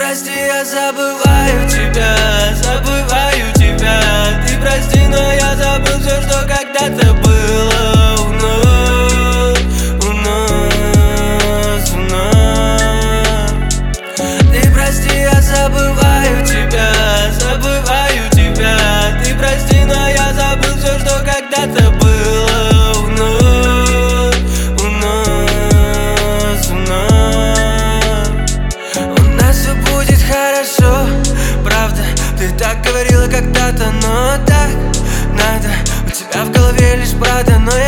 прости, я забываю тебя, забываю тебя. Ты прости, но я забыл все, что когда-то было у нас, у нас, у нас. Ты прости, я забываю тебя, забываю тебя. Ты прости, но я забыл все, что когда-то было у нас, у нас, у нас. У нас все будет хорошо, правда. Ты так говорила когда-то, но так надо. У тебя в голове лишь правда, но я